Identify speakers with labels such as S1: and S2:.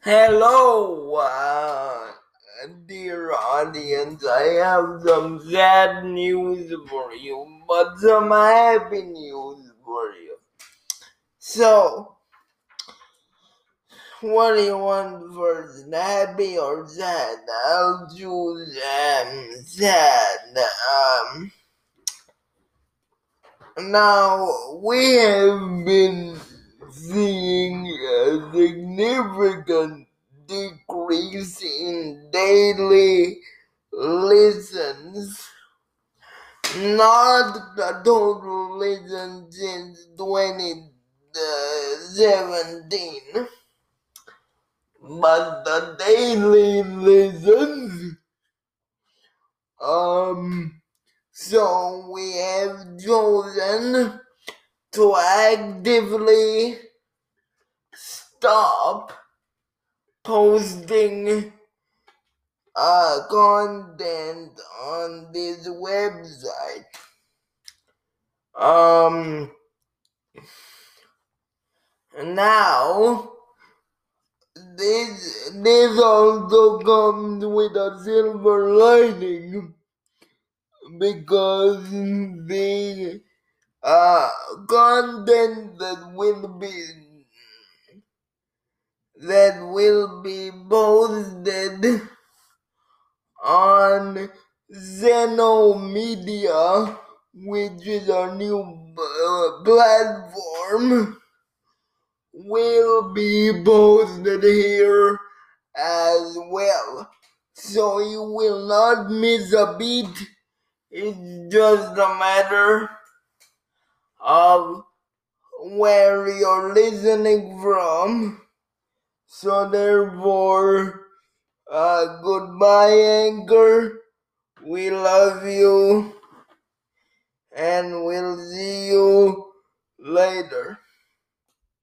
S1: Hello, dear audience. I have some sad news for you, but some happy news for you. So, what do you want first, happy or sad? I'll choose sad. Now we have been seeing a significant decrease in daily listens, not the total listens since 2017, but the daily listens. So we have chosen to actively stop posting content on this website. Now this also comes with a silver lining because the content that will be posted on Zeno Media, which is our new platform, will be posted here as well. So you will not miss a beat. It's just a matter of where you're listening from. So therefore, goodbye, Anchor. We love you, and we'll see you later.